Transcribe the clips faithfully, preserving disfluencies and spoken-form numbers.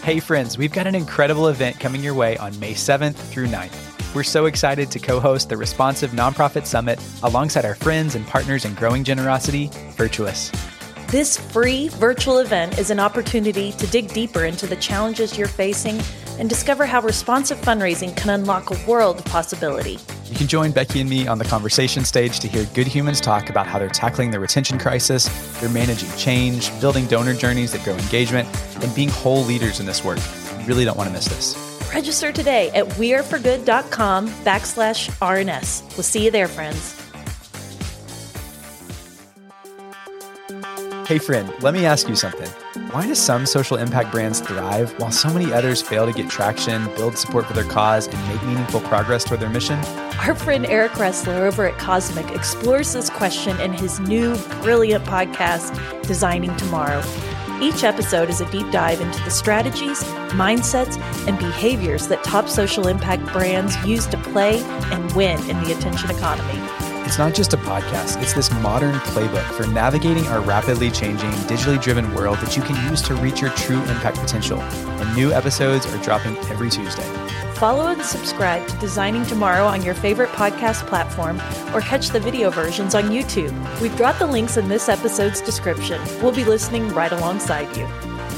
Hey friends, we've got an incredible event coming your way on May seventh through ninth. We're so excited to co-host the Responsive Nonprofit Summit alongside our friends and partners in growing generosity, Virtuous. This free virtual event is an opportunity to dig deeper into the challenges you're facing and discover how responsive fundraising can unlock a world of possibility. You can join Becky and me on the conversation stage to hear good humans talk about how they're tackling the retention crisis, they're managing change, building donor journeys that grow engagement, and being whole leaders in this work. You really don't want to miss this. Register today at weareforgood.com backslash RNS. We'll see you there, friends. Hey friend, let me ask you something. Why do some social impact brands thrive while so many others fail to get traction, build support for their cause, and make meaningful progress toward their mission? Our friend Eric Ressler over at Cosmic explores this question in his new brilliant podcast, Designing Tomorrow. Each episode is a deep dive into the strategies, mindsets, and behaviors that top social impact brands use to play and win in the attention economy. It's not just a podcast, it's this modern playbook for navigating our rapidly changing, digitally driven world that you can use to reach your true impact potential. And new episodes are dropping every Tuesday. Follow and subscribe to Designing Tomorrow on your favorite podcast platform or catch the video versions on YouTube. We've dropped the links in this episode's description. We'll be listening right alongside you.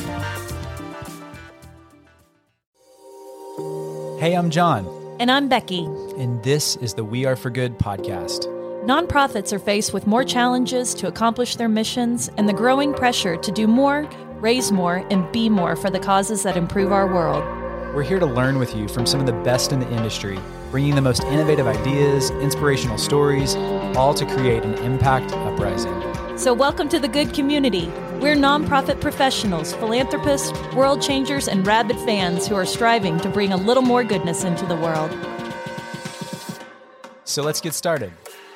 Hey, I'm John. And I'm Becky. And this is the We Are For Good podcast. Nonprofits are faced with more challenges to accomplish their missions and the growing pressure to do more, raise more, and be more for the causes that improve our world. We're here to learn with you from some of the best in the industry, bringing the most innovative ideas, inspirational stories, all to create an impact uprising. So welcome to the good community. We're nonprofit professionals, philanthropists, world changers, and rabid fans who are striving to bring a little more goodness into the world. So let's get started.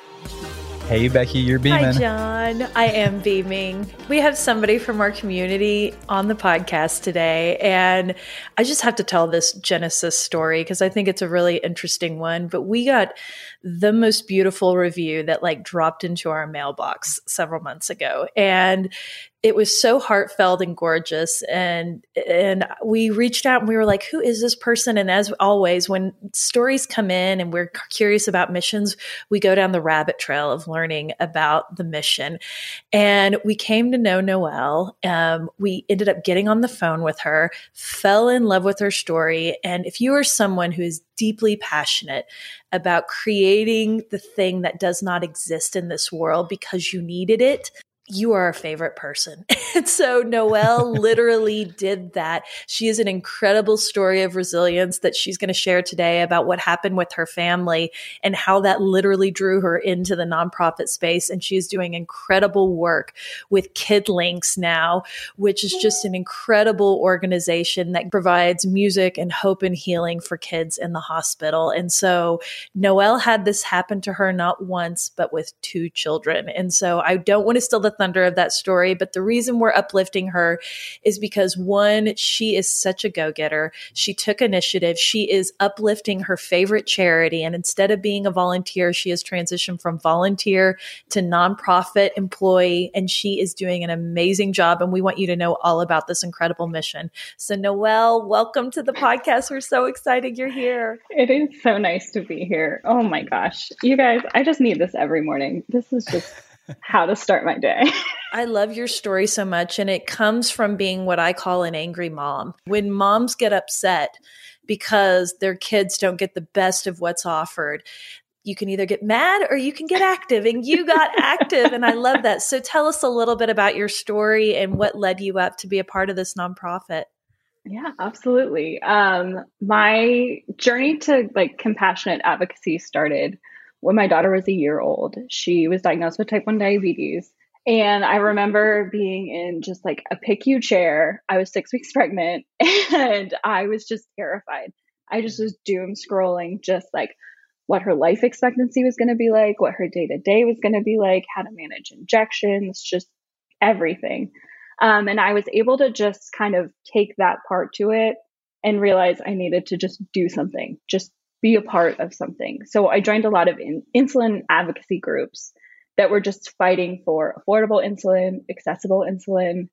Hey, Becky, you're beaming. Hi, John. I am beaming. We have somebody from our community on the podcast today, and I just have to tell this Genesis story because I think it's a really interesting one. But we got the most beautiful review that like dropped into our mailbox several months ago, and it was so heartfelt and gorgeous. And and we reached out and we were like, who is this person? And as always, when stories come in and we're curious about missions, we go down the rabbit trail of learning about the mission. And we came to know Noelle. Um, we ended up getting on the phone with her, fell in love with her story. And if you are someone who is deeply passionate about creating the thing that does not exist in this world because you needed it, you are our favorite person. And so Noelle literally did that. She has an incredible story of resilience that she's going to share today about what happened with her family and how that literally drew her into the nonprofit space. And she's doing incredible work with KidLinks now, which is just an incredible organization that provides music and hope and healing for kids in the hospital. And so Noelle had this happen to her not once, but with two children. And so I don't want to steal the thunder of that story, but the reason we're uplifting her is because, one, she is such a go-getter. She took initiative. She is uplifting her favorite charity, and instead of being a volunteer, she has transitioned from volunteer to nonprofit employee, and she is doing an amazing job, and we want you to know all about this incredible mission. So Noelle, welcome to the podcast. We're so excited you're here. It is so nice to be here. Oh my gosh. You guys, I just need this every morning. This is just how to start my day. I love your story so much. And it comes from being what I call an angry mom. When moms get upset because their kids don't get the best of what's offered, you can either get mad or you can get active, and you got active. And I love that. So tell us a little bit about your story and what led you up to be a part of this nonprofit. Yeah, absolutely. Um, my journey to like compassionate advocacy started when my daughter was a year old. She was diagnosed with type one diabetes. And I remember being in just like a P I C U chair. I was six weeks pregnant and I was just terrified. I just was doom scrolling, just like what her life expectancy was going to be like, what her day to day was going to be like, how to manage injections, just everything. Um, and I was able to just kind of take that part to it and realize I needed to just do something, just be a part of something. So I joined a lot of in- insulin advocacy groups that were just fighting for affordable insulin, accessible insulin,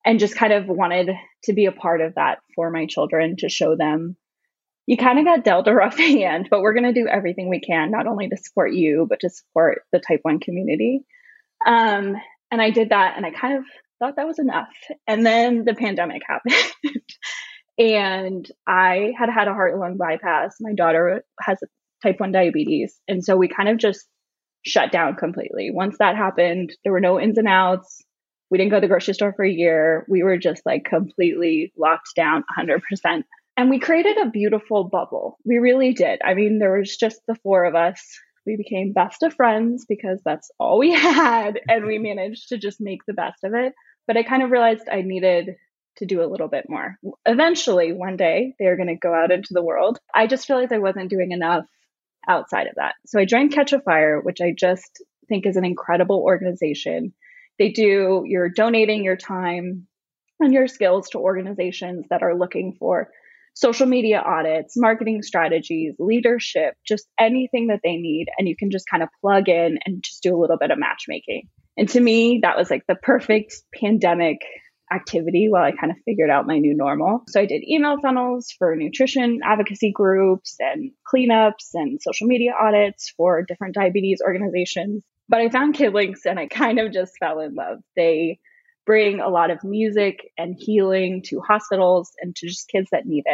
and just kind of wanted to be a part of that for my children, to show them you kind of got dealt a rough hand, but we're going to do everything we can, not only to support you, but to support the type one community. Um, and I did that, and I kind of thought that was enough. And then the pandemic happened. And I had had a heart lung bypass. My daughter has type one diabetes. And so we kind of just shut down completely. Once that happened, there were no ins and outs. We didn't go to the grocery store for a year. We were just like completely locked down one hundred percent. And we created a beautiful bubble. We really did. I mean, there was just the four of us. We became best of friends because that's all we had. And we managed to just make the best of it. But I kind of realized I needed to do a little bit more. Eventually, one day, they're going to go out into the world. I just realized I wasn't doing enough outside of that. So I joined Catch a Fire, which I just think is an incredible organization. They do, you're donating your time and your skills to organizations that are looking for social media audits, marketing strategies, leadership, just anything that they need. And you can just kind of plug in and just do a little bit of matchmaking. And to me, that was like the perfect pandemic activity while I kind of figured out my new normal. So I did email funnels for nutrition advocacy groups and cleanups and social media audits for different diabetes organizations. But I found KidLinks and I kind of just fell in love. They bring a lot of music and healing to hospitals and to just kids that need it.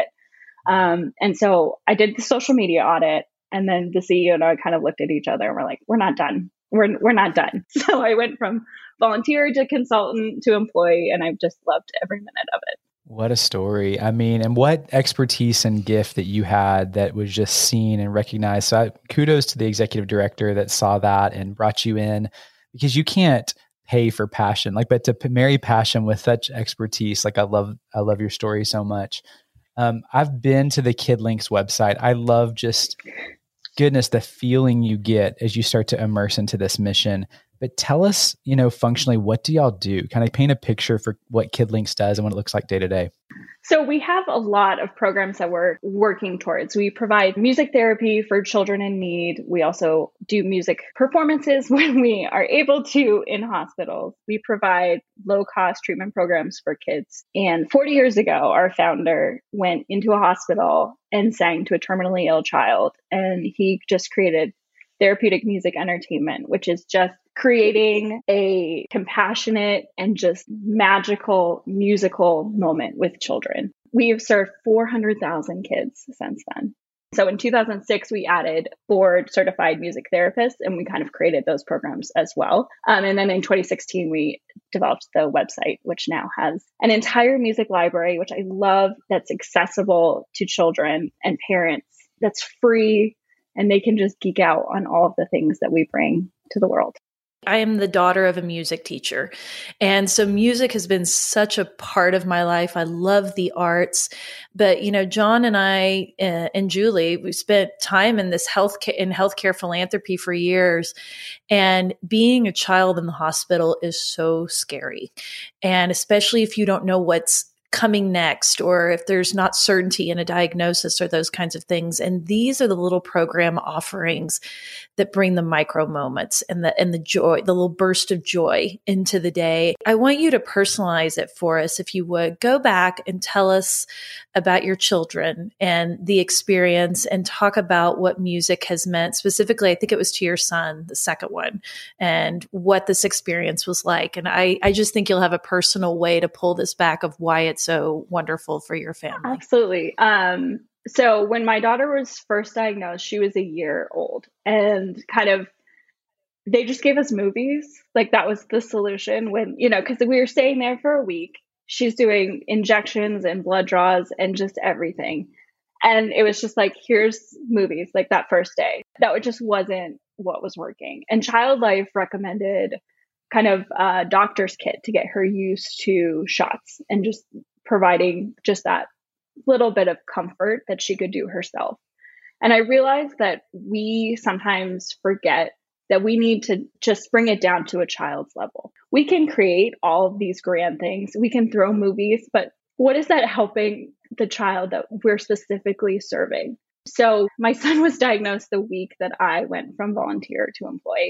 Um, and so I did the social media audit, and then the C E O and I kind of looked at each other and we're like, we're not done. We're, we're not done. So I went from volunteer to consultant to employee, and I've just loved every minute of it. What a story. I mean, and what expertise and gift that you had that was just seen and recognized. So I, kudos to the executive director that saw that and brought you in, because you can't pay for passion, like, but to p- marry passion with such expertise. Like I love, I love your story so much. Um, I've been to the KidLinks website. I love just, goodness, the feeling you get as you start to immerse into this mission. But tell us, you know, functionally, what do y'all do? Kind of paint a picture for what KidLinks does and what it looks like day to day. So we have a lot of programs that we're working towards. We provide music therapy for children in need. We also do music performances when we are able to in hospitals. We provide low-cost treatment programs for kids. And forty years ago, our founder went into a hospital and sang to a terminally ill child. And he just created therapeutic music entertainment, which is just creating a compassionate and just magical musical moment with children. We have served four hundred thousand kids since then. So in two thousand six, we added board certified music therapists, and we kind of created those programs as well. Um, and then in twenty sixteen, we developed the website, which now has an entire music library, which I love, that's accessible to children and parents, that's free, and they can just geek out on all of the things that we bring to the world. I am the daughter of a music teacher. And so music has been such a part of my life. I love the arts. But, you know, John and I uh, and Julie, we spent time in this health in healthcare philanthropy for years. And being a child in the hospital is so scary. And especially if you don't know what's coming next, or if there's not certainty in a diagnosis or those kinds of things. And these are the little program offerings that bring the micro moments and the and the joy, the little burst of joy into the day. I want you to personalize it for us, if you would. Go back and tell us about your children and the experience, and talk about what music has meant. Specifically, I think it was to your son, the second one, and what this experience was like. And I, I just think you'll have a personal way to pull this back of why it's so wonderful for your family. Absolutely. Um, so when my daughter was first diagnosed, she was a year old, and kind of, they just gave us movies. Like that was the solution when, you know, because we were staying there for a week. She's doing injections and blood draws and just everything. And it was just like, here's movies, like that first day. That just wasn't what was working. And Child Life recommended kind of a doctor's kit to get her used to shots and just providing just that little bit of comfort that she could do herself. And I realized that we sometimes forget that we need to just bring it down to a child's level. We can create all of these grand things. We can throw movies, but what is that helping the child that we're specifically serving? So my son was diagnosed the week that I went from volunteer to employee.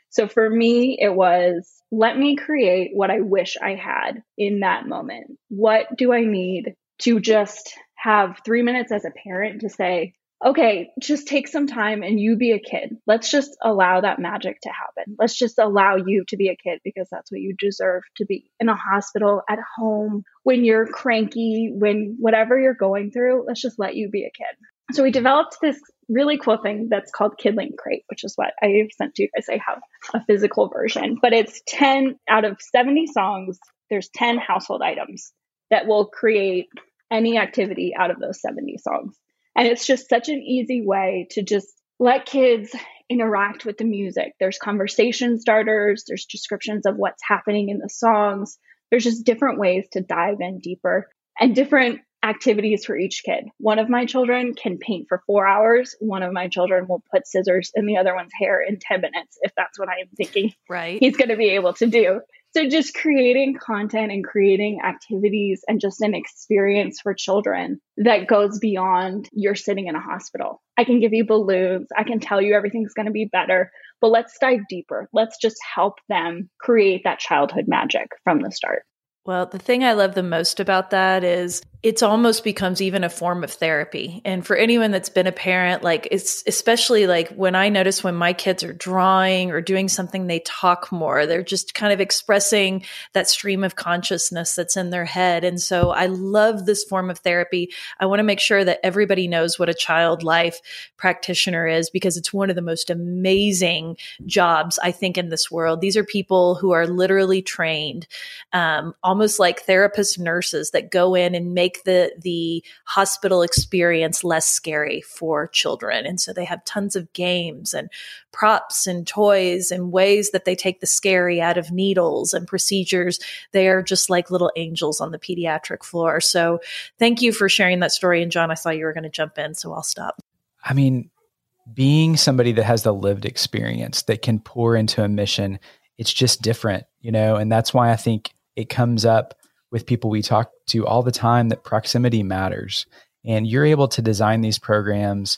So for me, it was, let me create what I wish I had in that moment. What do I need to just have three minutes as a parent to say, okay, just take some time and you be a kid. Let's just allow that magic to happen. Let's just allow you to be a kid because that's what you deserve to be in a hospital, at home, when you're cranky, when whatever you're going through, let's just let you be a kid. So we developed this really cool thing that's called KidLink Crate, which is what I sent to you guys. I have a physical version, but it's ten out of seventy songs. There's ten household items that will create any activity out of those seventy songs. And it's just such an easy way to just let kids interact with the music. There's conversation starters, there's descriptions of what's happening in the songs. There's just different ways to dive in deeper and different activities for each kid. One of my children can paint for four hours. One of my children will put scissors in the other one's hair in ten minutes, if that's what I'm thinking right. he's going to be able to do. So just creating content and creating activities and just an experience for children that goes beyond you're sitting in a hospital. I can give you balloons. I can tell you everything's going to be better, but let's dive deeper. Let's just help them create that childhood magic from the start. Well, the thing I love the most about that is it's almost becomes even a form of therapy. And for anyone that's been a parent, like it's especially like when I notice when my kids are drawing or doing something, they talk more. They're just kind of expressing that stream of consciousness that's in their head. And so I love this form of therapy. I want to make sure that everybody knows what a child life practitioner is because it's one of the most amazing jobs, I think, in this world. These are people who are literally trained, um, almost like therapist nurses that go in and make the the hospital experience less scary for children. And so they have tons of games and props and toys and ways that they take the scary out of needles and procedures. They are just like little angels on the pediatric floor. So thank you for sharing that story. And John, I saw you were going to jump in, so I'll stop. I mean, being somebody that has the lived experience that can pour into a mission, it's just different, you know, and that's why I think it comes up with people we talk to all the time that proximity matters. And you're able to design these programs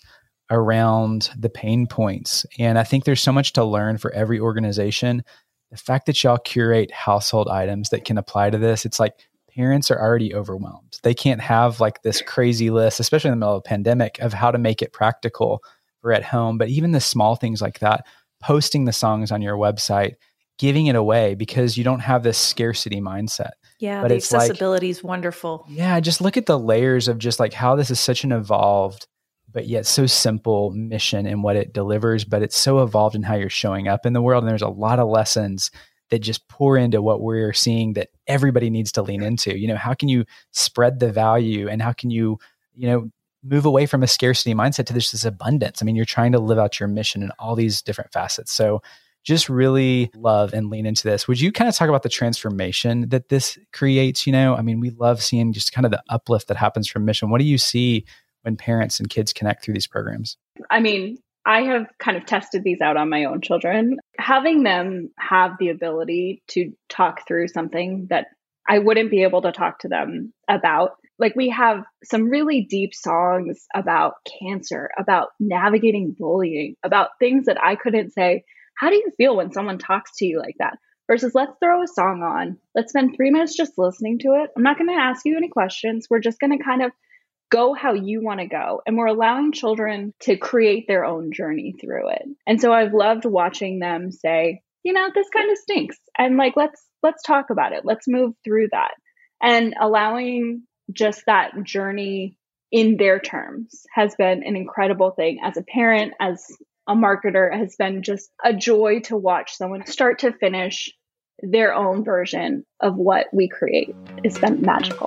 around the pain points. And I think there's so much to learn for every organization. The fact that y'all curate household items that can apply to this, it's like parents are already overwhelmed. They can't have like this crazy list, especially in the middle of a pandemic, of how to make it practical for at home. But even the small things like that, posting the songs on your website, giving it away because you don't have this scarcity mindset. Yeah, but the it's accessibility like, is wonderful. Yeah, just look at the layers of just like how this is such an evolved, but yet so simple mission in what it delivers, but it's so evolved in how you're showing up in the world. And there's a lot of lessons that just pour into what we're seeing that everybody needs to lean into. You know, how can you spread the value and how can you, you know, move away from a scarcity mindset to this, this abundance? I mean, you're trying to live out your mission in all these different facets. So just really love and lean into this. Would you kind of talk about the transformation that this creates? You know, I mean, we love seeing just kind of the uplift that happens from mission. What do you see when parents and kids connect through these programs? I mean, I have kind of tested these out on my own children. Having them have the ability to talk through something that I wouldn't be able to talk to them about. Like we have some really deep songs about cancer, about navigating bullying, about things that I couldn't say. How do you feel when someone talks to you like that? Versus let's throw a song on. Let's spend three minutes just listening to it. I'm not going to ask you any questions. We're just going to kind of go how you want to go. And we're allowing children to create their own journey through it. And so I've loved watching them say, you know, this kind of stinks. And like, let's, let's talk about it. Let's move through that. And allowing just that journey in their terms has been an incredible thing. As a parent, as a marketer, has been just a joy to watch someone start to finish their own version of what we create. It's been magical.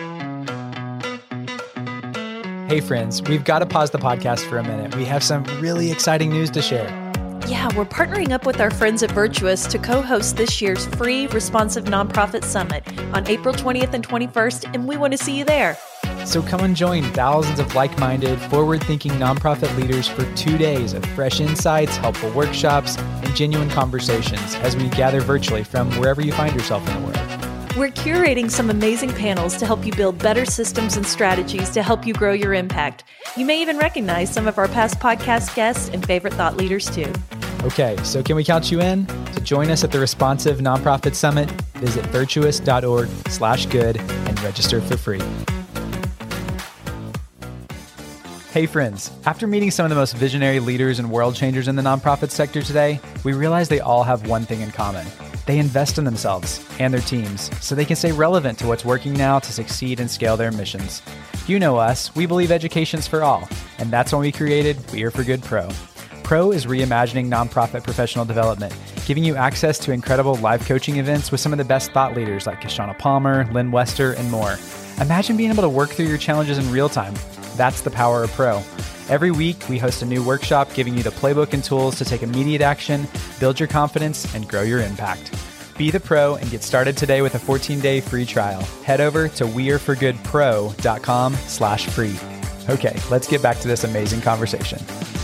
Hey friends, we've got to pause the podcast for a minute. We have some really exciting news to share. Yeah, we're partnering up with our friends at Virtuous to co-host this year's free Responsive Nonprofit Summit on April twentieth and twenty-first, and we want to see you there. So come and join thousands of like-minded, forward-thinking nonprofit leaders for two days of fresh insights, helpful workshops, and genuine conversations as we gather virtually from wherever you find yourself in the world. We're curating some amazing panels to help you build better systems and strategies to help you grow your impact. You may even recognize some of our past podcast guests and favorite thought leaders too. Okay, so can we count you in? To join us at the Responsive Nonprofit Summit, visit virtuous.org slash good and register for free. Hey friends, after meeting some of the most visionary leaders and world changers in the nonprofit sector today, we realize they all have one thing in common. They invest in themselves and their teams so they can stay relevant to what's working now to succeed and scale their missions. You know us, we believe education's for all, and that's when we created We Are for Good Pro. Pro is reimagining nonprofit professional development, giving you access to incredible live coaching events with some of the best thought leaders like Kishana Palmer, Lynn Wester, and more. Imagine being able to work through your challenges in real time. That's the power of Pro. Every week, we host a new workshop giving you the playbook and tools to take immediate action, build your confidence, and grow your impact. Be the pro and get started today with a fourteen-day free trial. Head over to weareforgoodpro.com slash free. Okay, let's get back to this amazing conversation.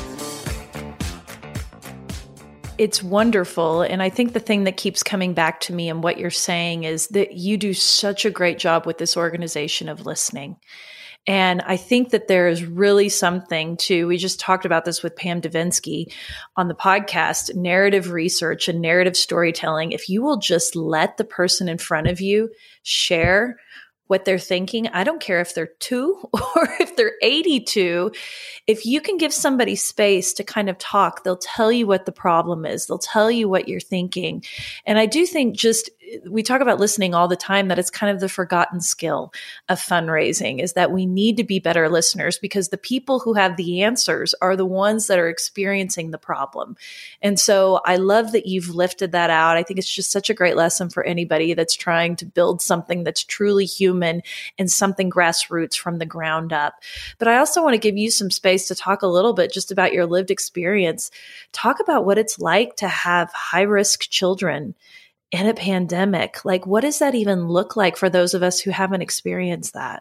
It's wonderful. And I think the thing that keeps coming back to me and what you're saying is that you do such a great job with this organization of listening. And I think that there is really something to, we just talked about this with Pam Davinsky on the podcast, narrative research and narrative storytelling. If you will just let the person in front of you share what they're thinking, I don't care if they're two or if they're eighty-two, if you can give somebody space to kind of talk, they'll tell you what the problem is. They'll tell you what you're thinking. And I do think just, we talk about listening all the time, that it's kind of the forgotten skill of fundraising, is that we need to be better listeners because the people who have the answers are the ones that are experiencing the problem. And so I love that you've lifted that out. I think it's just such a great lesson for anybody that's trying to build something that's truly human and something grassroots from the ground up. But I also want to give you some space to talk a little bit just about your lived experience. Talk about what it's like to have high-risk children in a pandemic. Like, what does that even look like for those of us who haven't experienced that?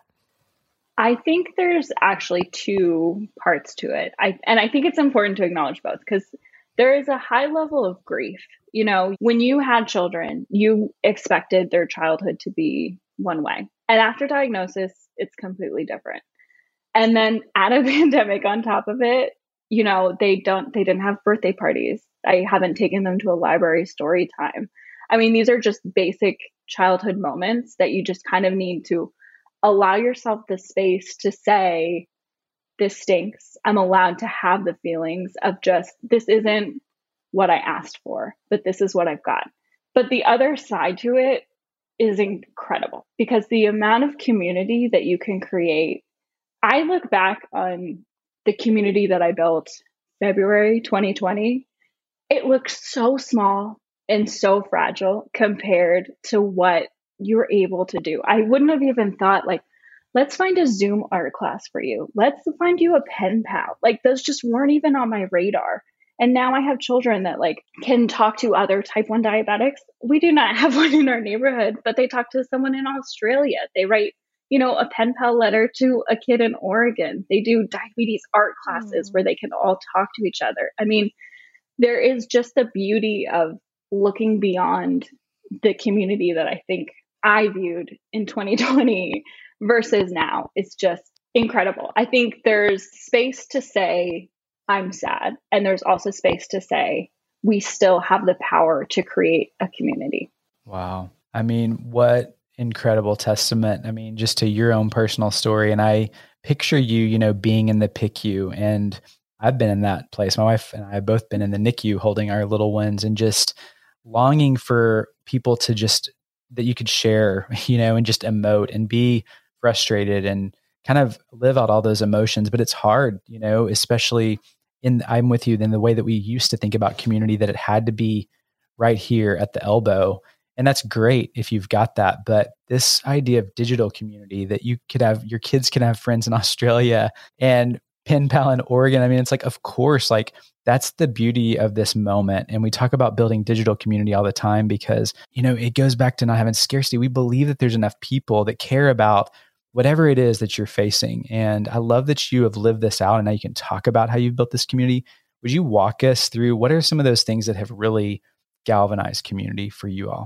I think there's actually two parts to it. I, and I think it's important to acknowledge both because there is a high level of grief. You know, when you had children, you expected their childhood to be one way. And after diagnosis, it's completely different. And then add a pandemic on top of it, you know, they don't, they didn't have birthday parties. I haven't taken them to a library story time. I mean, these are just basic childhood moments that you just kind of need to allow yourself the space to say, this stinks. I'm allowed to have the feelings of just, this isn't what I asked for, but this is what I've got. But the other side to it is incredible because the amount of community that you can create. I look back on the community that I built February twenty twenty. It looks so small and so fragile compared to what you're able to do. I wouldn't have even thought like, let's find a Zoom art class for you. Let's find you a pen pal. Like those just weren't even on my radar. And now I have children that like can talk to other type one diabetics. We do not have one in our neighborhood, but they talk to someone in Australia. They write, you know, a pen pal letter to a kid in Oregon. They do diabetes art classes mm. where they can all talk to each other. I mean, there is just the beauty of looking beyond the community that I think I viewed in twenty twenty versus now. It's just incredible. I think there's space to say, I'm sad. And there's also space to say, we still have the power to create a community. Wow. I mean, what incredible testament. I mean, just to your own personal story. And I picture you, you know, being in the P I C U, and I've been in that place. My wife and I have both been in the N I C U holding our little ones and just longing for people to just, that you could share, you know, and just emote and be frustrated and kind of live out all those emotions. But it's hard, you know, especially in, I'm with you, in the way that we used to think about community, that it had to be right here at the elbow. And that's great if you've got that. But this idea of digital community, that you could have, your kids can have friends in Australia and pen pal in Oregon. I mean, it's like, of course, like that's the beauty of this moment. And we talk about building digital community all the time because, you know, it goes back to not having scarcity. We believe that there's enough people that care about whatever it is that you're facing. And I love that you have lived this out and now you can talk about how you've built this community. Would you walk us through what are some of those things that have really galvanized community for you all?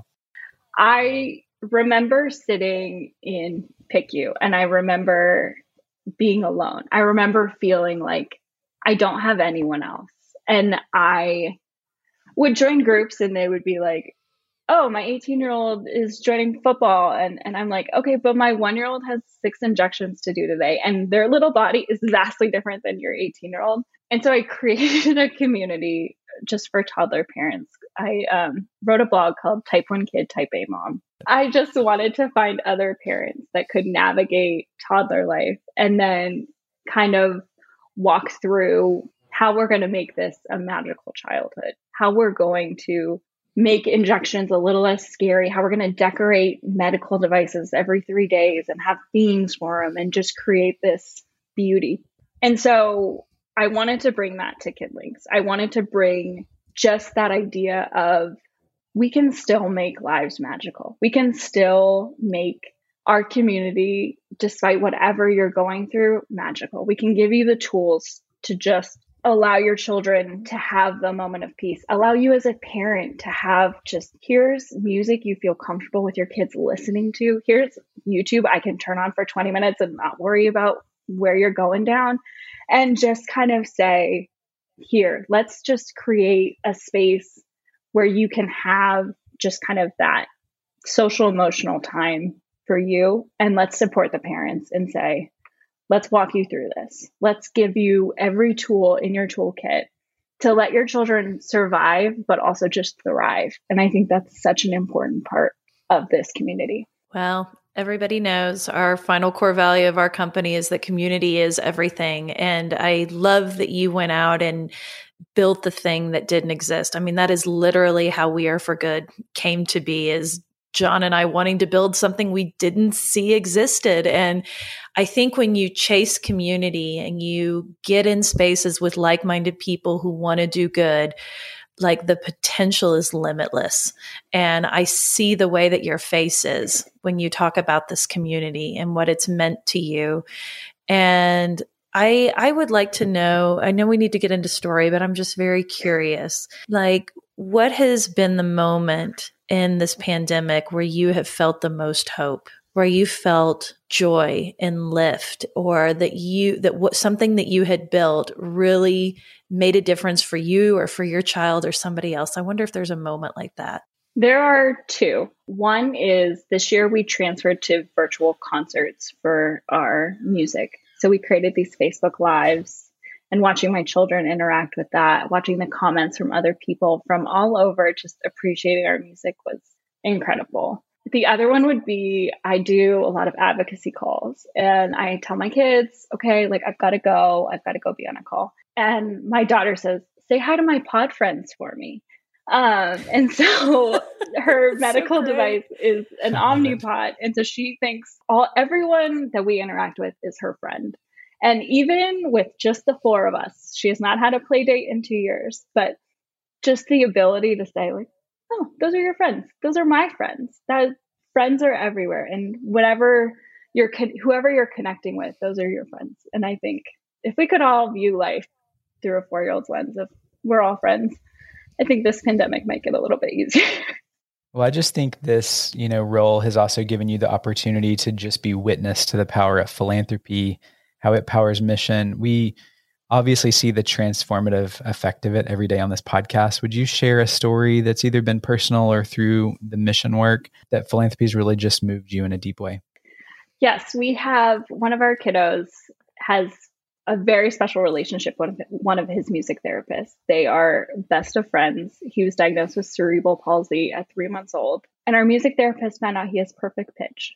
I remember sitting in P I C U and I remember being alone. I remember feeling like I don't have anyone else. And I would join groups and they would be like, oh, my eighteen year old is joining football. And, and I'm like, okay, but my one year old has six injections to do today and their little body is vastly different than your eighteen year old. And so I created a community just for toddler parents. I um, wrote a blog called Type one Kid, Type A Mom. I just wanted to find other parents that could navigate toddler life and then kind of walk through how we're going to make this a magical childhood, how we're going to make injections a little less scary, how we're going to decorate medical devices every three days and have themes for them and just create this beauty. And so I wanted to bring that to Kidlinks. I wanted to bring just that idea of we can still make lives magical. We can still make our community, despite whatever you're going through, magical. We can give you the tools to just allow your children to have the moment of peace. Allow you as a parent to have just, here's music you feel comfortable with your kids listening to. Here's YouTube I can turn on for twenty minutes and not worry about where you're going down. And just kind of say, here, let's just create a space where you can have just kind of that social emotional time for you. And let's support the parents and say, let's walk you through this. Let's give you every tool in your toolkit to let your children survive, but also just thrive. And I think that's such an important part of this community. Well, everybody knows our final core value of our company is that community is everything. And I love that you went out and built the thing that didn't exist. I mean, that is literally how We Are for Good came to be, is John and I wanting to build something we didn't see existed. And I think when you chase community and you get in spaces with like-minded people who want to do good, like the potential is limitless. And I see the way that your face is when you talk about this community and what it's meant to you. And I I would like to know, I know we need to get into story, but I'm just very curious, like what has been the moment in this pandemic where you have felt the most hope, where you felt joy and lift, or that you, that what something that you had built really made a difference for you or for your child or somebody else? I wonder if there's a moment like that. There are two. One is this year we transferred to virtual concerts for our music. So we created these Facebook Lives, and watching my children interact with that, watching the comments from other people from all over, just appreciating our music was incredible. The other one would be, I do a lot of advocacy calls and I tell my kids, okay, like I've got to go, I've got to go be on a call. And my daughter says, say hi to my pod friends for me. Um, and so her medical so device is an Omnipod. And so she thinks all everyone that we interact with is her friend. And even with just the four of us, she has not had a play date in two years, but just the ability to say like, oh, those are your friends. Those are my friends. That friends are everywhere. And whatever you're, whoever you're connecting with, those are your friends. And I think if we could all view life through a four-year-old's lens of we're all friends, I think this pandemic might get a little bit easier. Well, I just think this, you know, role has also given you the opportunity to just be witness to the power of philanthropy, how it powers mission. We obviously see the transformative effect of it every day on this podcast. Would you share a story that's either been personal or through the mission work that philanthropy has really just moved you in a deep way? Yes, we have one of our kiddos has a very special relationship with one of his music therapists. They are best of friends. He was diagnosed with cerebral palsy at three months old. And our music therapist found out he has perfect pitch.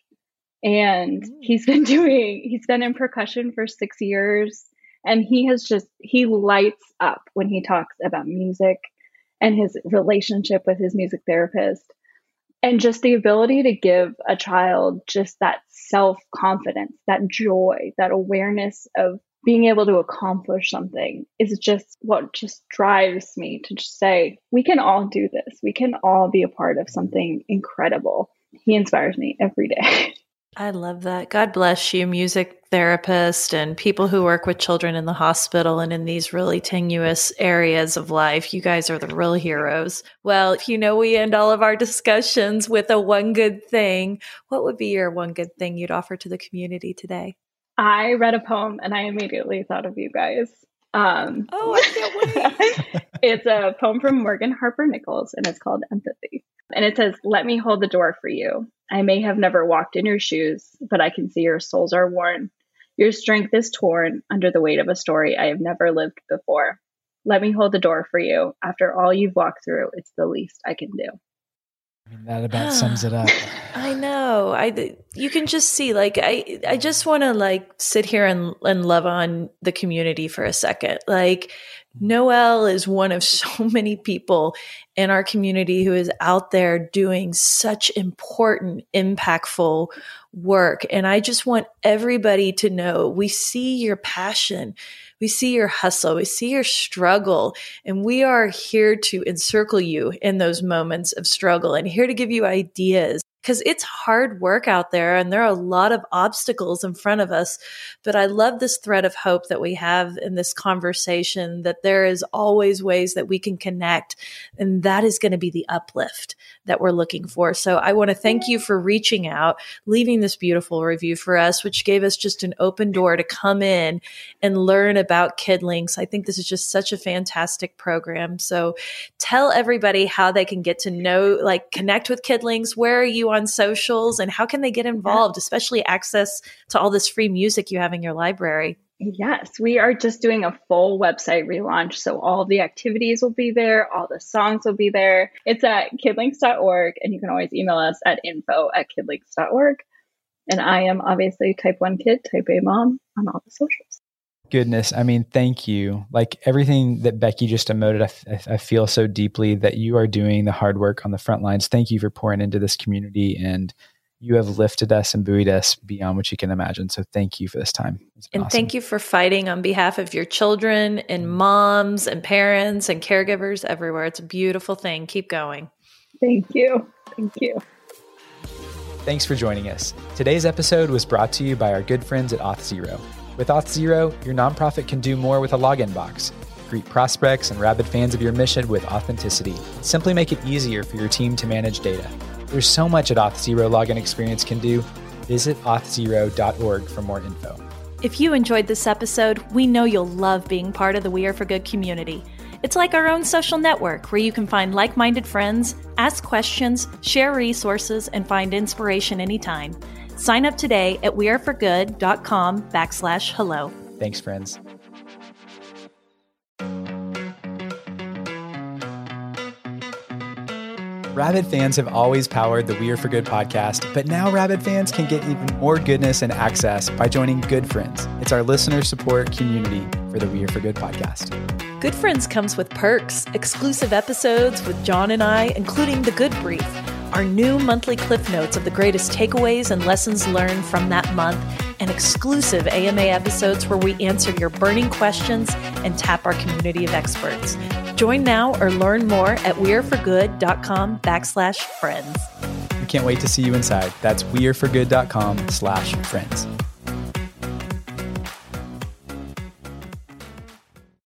And he's been doing, he's been in percussion for six years. And he has just, he lights up when he talks about music and his relationship with his music therapist. And just the ability to give a child just that self-confidence, that joy, that awareness of being able to accomplish something is just what just drives me to just say, we can all do this. We can all be a part of something incredible. He inspires me every day. I love that. God bless you, music therapists and people who work with children in the hospital and in these really tenuous areas of life. You guys are the real heroes. Well, you know, we end all of our discussions with a one good thing. What would be your one good thing you'd offer to the community today? I read a poem and I immediately thought of you guys. Um, oh, I can't wait. It's a poem from Morgan Harper Nichols, and it's called Empathy. And it says, "Let me hold the door for you. I may have never walked in your shoes, but I can see your soles are worn. Your strength is torn under the weight of a story I have never lived before. Let me hold the door for you. After all you've walked through, it's the least I can do." I mean, that about sums it up. I know. I you can just see, like, I I just want to like sit here and and love on the community for a second. Like, Noelle is one of so many people in our community who is out there doing such important, impactful work. And I just want everybody to know we see your passion. We see your hustle. We see your struggle. And we are here to encircle you in those moments of struggle and here to give you ideas. Because it's hard work out there and there are a lot of obstacles in front of us. But I love this thread of hope that we have in this conversation, that there is always ways that we can connect. And that is going to be the uplift that we're looking for. So I want to thank you for reaching out, leaving this beautiful review for us, which gave us just an open door to come in and learn about KidLinks. I think this is just such a fantastic program. So tell everybody how they can get to know, like connect with KidLinks. Where are you on socials and how can they get involved, especially access to all this free music you have in your library? Yes, we are just doing a full website relaunch. So all the activities will be there. All the songs will be there. It's at kidlinks dot org, and you can always email us at info at kidlinks dot org. And I am obviously type one kid, type A mom on all the socials. Goodness. I mean, thank you. Like everything that Becky just emoted, I, f- I feel so deeply that you are doing the hard work on the front lines. Thank you for pouring into this community, and you have lifted us and buoyed us beyond what you can imagine. So thank you for this time. And awesome. Thank you for fighting on behalf of your children and moms and parents and caregivers everywhere. It's a beautiful thing. Keep going. Thank you. Thank you. Thanks for joining us. Today's episode was brought to you by our good friends at Auth0. With Auth0, your nonprofit can do more with a login box. Greet prospects and rabid fans of your mission with authenticity. Simply make it easier for your team to manage data. There's so much at Auth0 login experience can do. Visit auth zero dot org for more info. If you enjoyed this episode, we know you'll love being part of the We Are For Good community. It's like our own social network where you can find like-minded friends, ask questions, share resources, and find inspiration anytime. Sign up today at weareforgood.com backslash hello. Thanks, friends. Rabid fans have always powered the We Are For Good podcast, but now Rabid fans can get even more goodness and access by joining Good Friends. It's our listener support community for the We Are For Good podcast. Good Friends comes with perks, exclusive episodes with John and I, including The Good Brief, our new monthly cliff notes of the greatest takeaways and lessons learned from that month, and exclusive A M A episodes where we answer your burning questions and tap our community of experts. Join now or learn more at weareforgood.com backslash friends. We can't wait to see you inside. That's weareforgood.com slash friends.